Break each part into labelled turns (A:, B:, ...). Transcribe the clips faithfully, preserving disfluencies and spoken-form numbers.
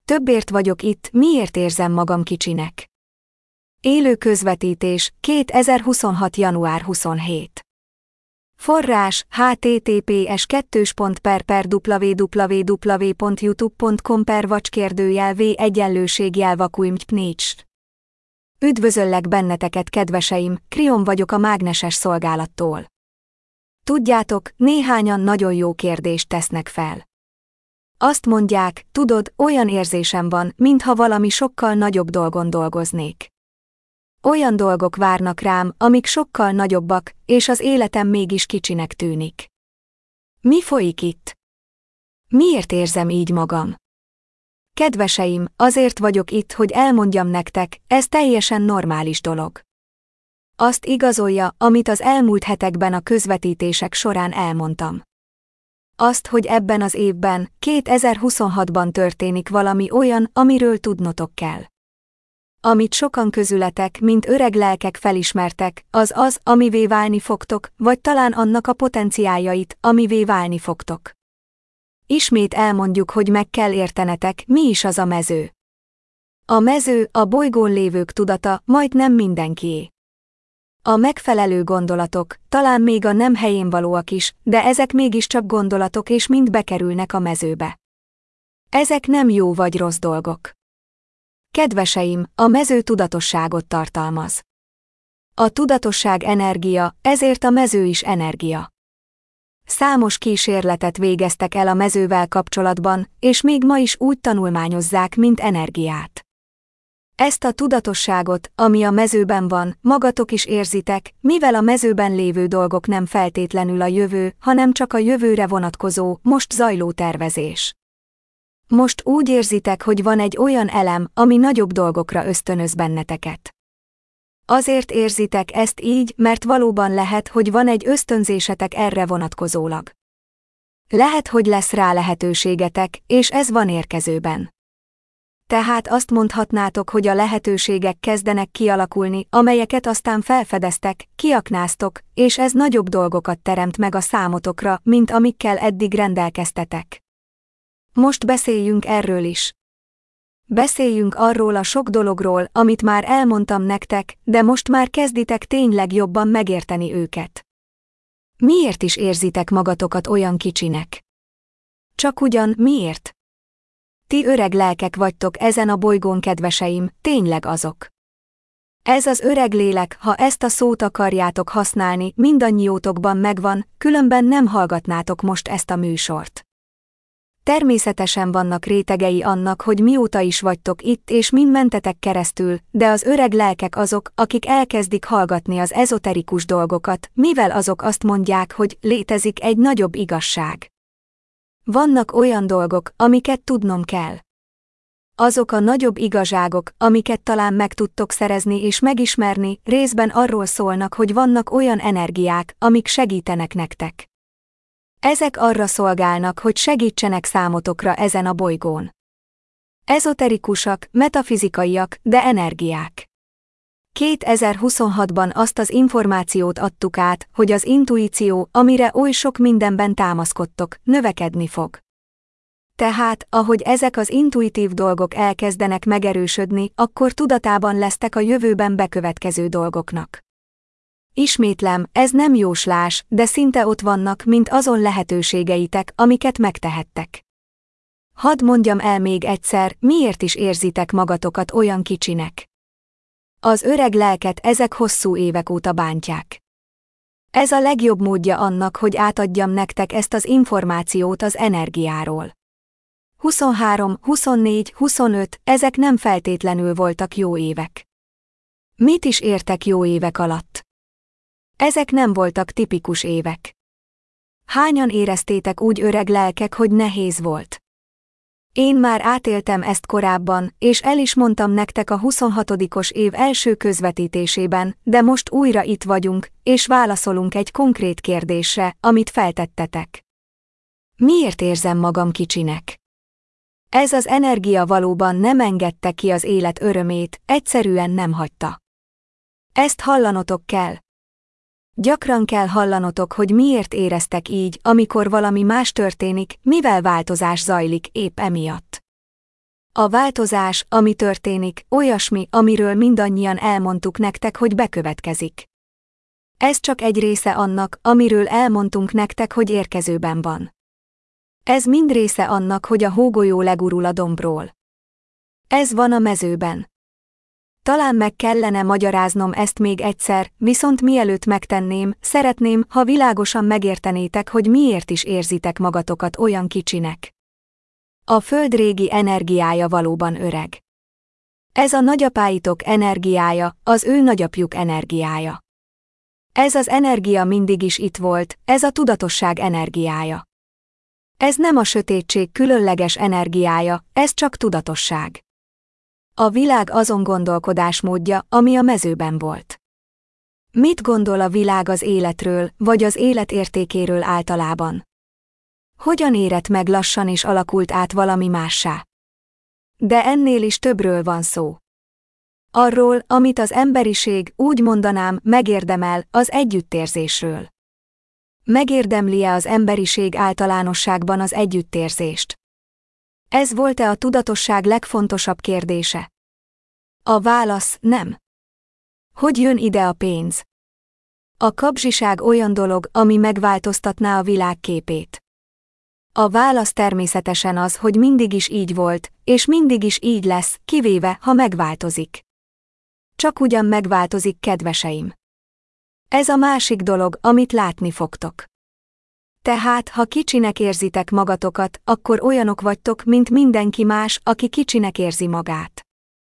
A: Többért vagyok itt, miért érzem magam kicsinek? Élő közvetítés, kétezer-huszonhat. január huszonhetedike. Forrás: h t t p s kettős pont per per w w w pont youtube pont com per vacskérdőjel v egyenlőségjel vakuimtpnécs. Üdvözöllek benneteket, kedveseim, Krion vagyok a mágneses szolgálattól. Tudjátok, néhányan nagyon jó kérdést tesznek fel. Azt mondják, tudod, olyan érzésem van, mintha valami sokkal nagyobb dolgon dolgoznék. Olyan dolgok várnak rám, amik sokkal nagyobbak, és az életem mégis kicsinek tűnik. Mi folyik itt? Miért érzem így magam? Kedveseim, azért vagyok itt, hogy elmondjam nektek, ez teljesen normális dolog. Azt igazolja, amit az elmúlt hetekben a közvetítések során elmondtam. Azt, hogy ebben az évben, kétezer-huszonhatban történik valami olyan, amiről tudnotok kell. Amit sokan közületek, mint öreg lelkek felismertek, az az, amivé válni fogtok, vagy talán annak a potenciáljait, amivé válni fogtok. Ismét elmondjuk, hogy meg kell értenetek, mi is az a mező. A mező, a bolygón lévők tudata, majdnem mindenkié. A megfelelő gondolatok, talán még a nem helyénvalóak is, de ezek mégiscsak gondolatok és mind bekerülnek a mezőbe. Ezek nem jó vagy rossz dolgok. Kedveseim, a mező tudatosságot tartalmaz. A tudatosság energia, ezért a mező is energia. Számos kísérletet végeztek el a mezővel kapcsolatban, és még ma is úgy tanulmányozzák, mint energiát. Ezt a tudatosságot, ami a mezőben van, magatok is érzitek, mivel a mezőben lévő dolgok nem feltétlenül a jövő, hanem csak a jövőre vonatkozó, most zajló tervezés. Most úgy érzitek, hogy van egy olyan elem, ami nagyobb dolgokra ösztönöz benneteket. Azért érzitek ezt így, mert valóban lehet, hogy van egy ösztönzésetek erre vonatkozólag. Lehet, hogy lesz rá lehetőségetek, és ez van érkezőben. Tehát azt mondhatnátok, hogy a lehetőségek kezdenek kialakulni, amelyeket aztán felfedeztek, kiaknáztok, és ez nagyobb dolgokat teremt meg a számotokra, mint amikkel eddig rendelkeztetek. Most beszéljünk erről is. Beszéljünk arról a sok dologról, amit már elmondtam nektek, de most már kezditek tényleg jobban megérteni őket. Miért is érzitek magatokat olyan kicsinek? Csak ugyan, miért? Ti öreg lelkek vagytok ezen a bolygón, kedveseim, tényleg azok. Ez az öreg lélek, ha ezt a szót akarjátok használni, mindannyiótokban megvan, különben nem hallgatnátok most ezt a műsort. Természetesen vannak rétegei annak, hogy mióta is vagytok itt és mind mentetek keresztül, de az öreg lelkek azok, akik elkezdik hallgatni az ezoterikus dolgokat, mivel azok azt mondják, hogy létezik egy nagyobb igazság. Vannak olyan dolgok, amiket tudnom kell. Azok a nagyobb igazságok, amiket talán meg tudtok szerezni és megismerni, részben arról szólnak, hogy vannak olyan energiák, amik segítenek nektek. Ezek arra szolgálnak, hogy segítsenek számotokra ezen a bolygón. Ezoterikusak, metafizikaiak, de energiák. kétezer-huszonhatban azt az információt adtuk át, hogy az intuíció, amire oly sok mindenben támaszkodtok, növekedni fog. Tehát, ahogy ezek az intuitív dolgok elkezdenek megerősödni, akkor tudatában lesztek a jövőben bekövetkező dolgoknak. Ismétlem, ez nem jóslás, de szinte ott vannak, mint azon lehetőségeitek, amiket megtehettek. Hadd mondjam el még egyszer, miért is érzitek magatokat olyan kicsinek. Az öreg lelket ezek hosszú évek óta bántják. Ez a legjobb módja annak, hogy átadjam nektek ezt az információt az energiáról. huszonhárom, huszonnégy, huszonöt, ezek nem feltétlenül voltak jó évek. Mit is értek jó évek alatt? Ezek nem voltak tipikus évek. Hányan éreztétek úgy öreg lelkek, hogy nehéz volt? Én már átéltem ezt korábban, és el is mondtam nektek a huszonhatodikos év első közvetítésében, de most újra itt vagyunk, és válaszolunk egy konkrét kérdésre, amit feltettetek. Miért érzem magam kicsinek? Ez az energia valóban nem engedte ki az élet örömét, egyszerűen nem hagyta. Ezt hallanotok kell. Gyakran kell hallanotok, hogy miért éreztek így, amikor valami más történik, mivel változás zajlik épp emiatt. A változás, ami történik, olyasmi, amiről mindannyian elmondtuk nektek, hogy bekövetkezik. Ez csak egy része annak, amiről elmondtunk nektek, hogy érkezőben van. Ez mind része annak, hogy a hógolyó legurul a dombról. Ez van a mezőben. Talán meg kellene magyaráznom ezt még egyszer, viszont mielőtt megtenném, szeretném, ha világosan megértenétek, hogy miért is érzitek magatokat olyan kicsinek. A Föld régi energiája valóban öreg. Ez a nagyapáitok energiája, az ő nagyapjuk energiája. Ez az energia mindig is itt volt, ez a tudatosság energiája. Ez nem a sötétség különleges energiája, ez csak tudatosság. A világ azon gondolkodásmódja, ami a mezőben volt. Mit gondol a világ az életről, vagy az élet értékéről általában? Hogyan érett meg lassan és alakult át valami mássá? De ennél is többről van szó. Arról, amit az emberiség, úgy mondanám, megérdemel, az együttérzésről. Megérdemli-e az emberiség általánosságban az együttérzést? Ez volt-e a tudatosság legfontosabb kérdése? A válasz nem. Hogy jön ide a pénz? A kapzsiság olyan dolog, ami megváltoztatná a világ képét. A válasz természetesen az, hogy mindig is így volt, és mindig is így lesz, kivéve, ha megváltozik. Csak ugyan megváltozik, kedveseim. Ez a másik dolog, amit látni fogtok. Tehát, ha kicsinek érzitek magatokat, akkor olyanok vagytok, mint mindenki más, aki kicsinek érzi magát.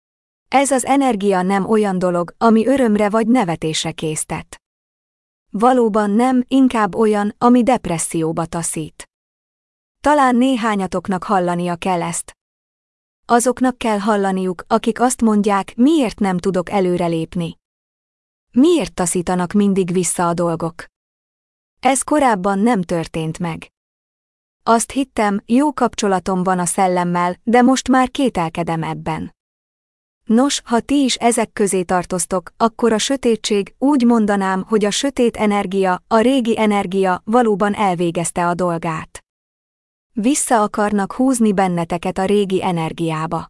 A: Ez az energia nem olyan dolog, ami örömre vagy nevetésre késztet. Valóban nem, inkább olyan, ami depresszióba taszít. Talán néhányatoknak hallania kell ezt. Azoknak kell hallaniuk, akik azt mondják, miért nem tudok előrelépni. Miért taszítanak mindig vissza a dolgok? Ez korábban nem történt meg. Azt hittem, jó kapcsolatom van a szellemmel, de most már kételkedem ebben. Nos, ha ti is ezek közé tartoztok, akkor a sötétség, úgy mondanám, hogy a sötét energia, a régi energia valóban elvégezte a dolgát. Vissza akarnak húzni benneteket a régi energiába.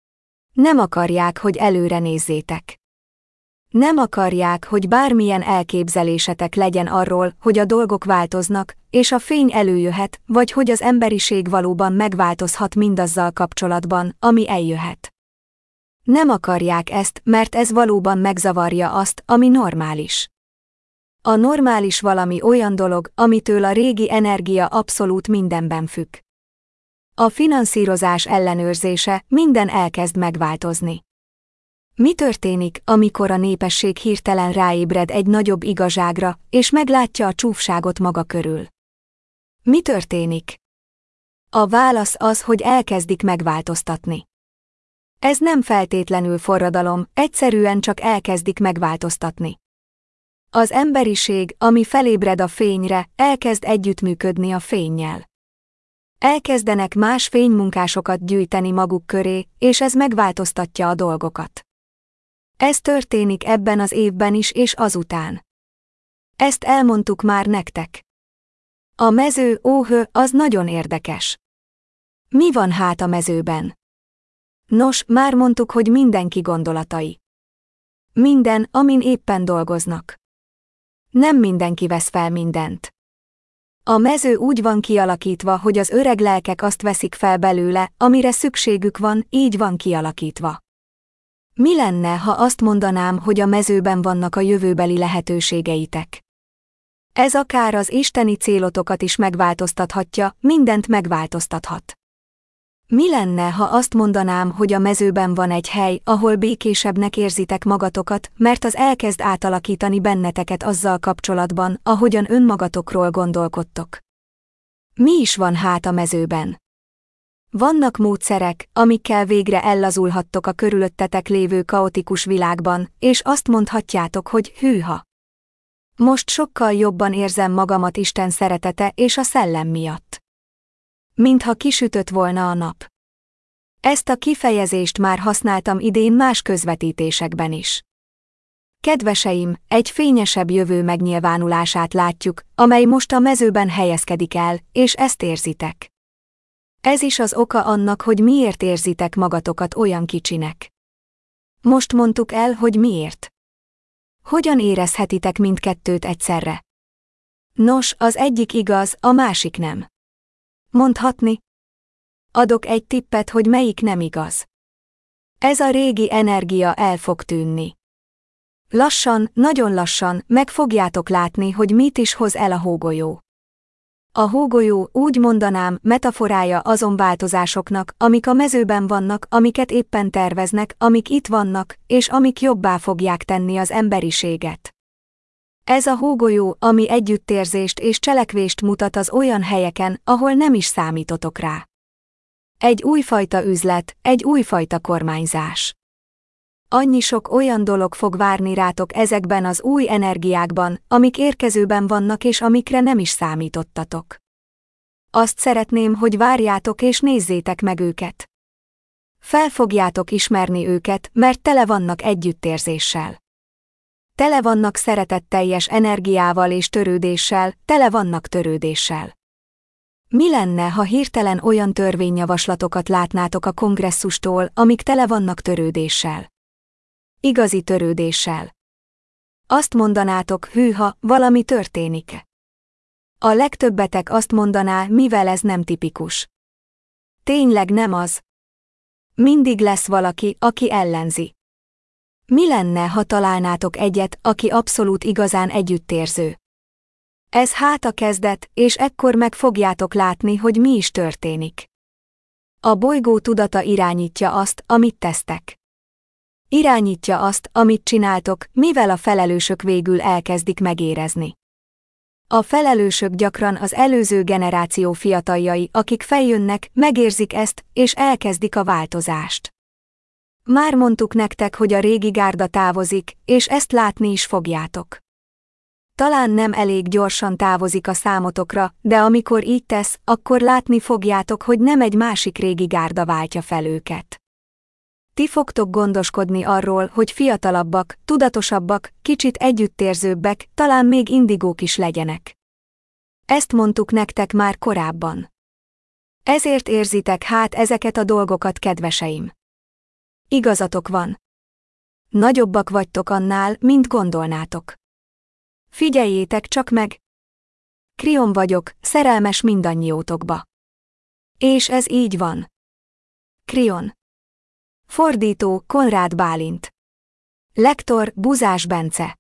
A: Nem akarják, hogy előre nézzétek. Nem akarják, hogy bármilyen elképzelésetek legyen arról, hogy a dolgok változnak, és a fény előjöhet, vagy hogy az emberiség valóban megváltozhat mindazzal kapcsolatban, ami eljöhet. Nem akarják ezt, mert ez valóban megzavarja azt, ami normális. A normális valami olyan dolog, amitől a régi energia abszolút mindenben függ. A finanszírozás ellenőrzése, minden elkezd megváltozni. Mi történik, amikor a népesség hirtelen ráébred egy nagyobb igazságra, és meglátja a csúfságot maga körül? Mi történik? A válasz az, hogy elkezdik megváltoztatni. Ez nem feltétlenül forradalom, egyszerűen csak elkezdik megváltoztatni. Az emberiség, ami felébred a fényre, elkezd együttműködni a fénnyel. Elkezdenek más fénymunkásokat gyűjteni maguk köré, és ez megváltoztatja a dolgokat. Ez történik ebben az évben is és azután. Ezt elmondtuk már nektek. A mező, óhö, az nagyon érdekes. Mi van hát a mezőben? Nos, már mondtuk, hogy mindenki gondolatai. Minden, amin éppen dolgoznak. Nem mindenki vesz fel mindent. A mező úgy van kialakítva, hogy az öreg lelkek azt veszik fel belőle, amire szükségük van, így van kialakítva. Mi lenne, ha azt mondanám, hogy a mezőben vannak a jövőbeli lehetőségeitek? Ez akár az isteni célotokat is megváltoztathatja, mindent megváltoztathat. Mi lenne, ha azt mondanám, hogy a mezőben van egy hely, ahol békésebbnek érzitek magatokat, mert az elkezd átalakítani benneteket azzal kapcsolatban, ahogyan önmagatokról gondolkodtok? Mi is van hát a mezőben? Vannak módszerek, amikkel végre ellazulhattok a körülöttetek lévő kaotikus világban, és azt mondhatjátok, hogy hűha. Most sokkal jobban érzem magamat Isten szeretete és a szellem miatt. Mintha kisütött volna a nap. Ezt a kifejezést már használtam idén más közvetítésekben is. Kedveseim, egy fényesebb jövő megnyilvánulását látjuk, amely most a mezőben helyezkedik el, és ezt érzitek. Ez is az oka annak, hogy miért érzitek magatokat olyan kicsinek. Most mondtuk el, hogy miért. Hogyan érezhetitek mindkettőt egyszerre? Nos, az egyik igaz, a másik nem. Mondhatni? Adok egy tippet, hogy melyik nem igaz. Ez a régi energia el fog tűnni. Lassan, nagyon lassan meg fogjátok látni, hogy mit is hoz el a hógolyó. A hógolyó, úgy mondanám, metaforája azon változásoknak, amik a mezőben vannak, amiket éppen terveznek, amik itt vannak, és amik jobbá fogják tenni az emberiséget. Ez a hógolyó, ami együttérzést és cselekvést mutat az olyan helyeken, ahol nem is számítotok rá. Egy újfajta üzlet, egy újfajta kormányzás. Annyi sok olyan dolog fog várni rátok ezekben az új energiákban, amik érkezőben vannak és amikre nem is számítottatok. Azt szeretném, hogy várjátok és nézzétek meg őket. Fel fogjátok ismerni őket, mert tele vannak együttérzéssel. Tele vannak szeretetteljes energiával és törődéssel, tele vannak törődéssel. Mi lenne, ha hirtelen olyan törvényjavaslatokat látnátok a kongresszustól, amik tele vannak törődéssel? Igazi törődéssel. Azt mondanátok, hűha, valami történik. A legtöbbetek azt mondaná, mivel ez nem tipikus. Tényleg nem az. Mindig lesz valaki, aki ellenzi. Mi lenne, ha találnátok egyet, aki abszolút igazán együttérző? Ez hát a kezdet, és ekkor meg fogjátok látni, hogy mi is történik. A bolygó tudata irányítja azt, amit tesztek. Irányítja azt, amit csináltok, mivel a felelősök végül elkezdik megérezni. A felelősök gyakran az előző generáció fiataljai, akik feljönnek, megérzik ezt, és elkezdik a változást. Már mondtuk nektek, hogy a régi gárda távozik, és ezt látni is fogjátok. Talán nem elég gyorsan távozik a számotokra, de amikor így tesz, akkor látni fogjátok, hogy nem egy másik régi gárda váltja fel őket. Ti fogtok gondoskodni arról, hogy fiatalabbak, tudatosabbak, kicsit együttérzőbbek, talán még indigók is legyenek. Ezt mondtuk nektek már korábban. Ezért érzitek hát ezeket a dolgokat, kedveseim. Igazatok van. Nagyobbak vagytok annál, mint gondolnátok. Figyeljétek csak meg! Krion vagyok, szerelmes mindannyiótokba. És ez így van. Krion. Fordító, Konrád Bálint. Lektor, Buzás Bence.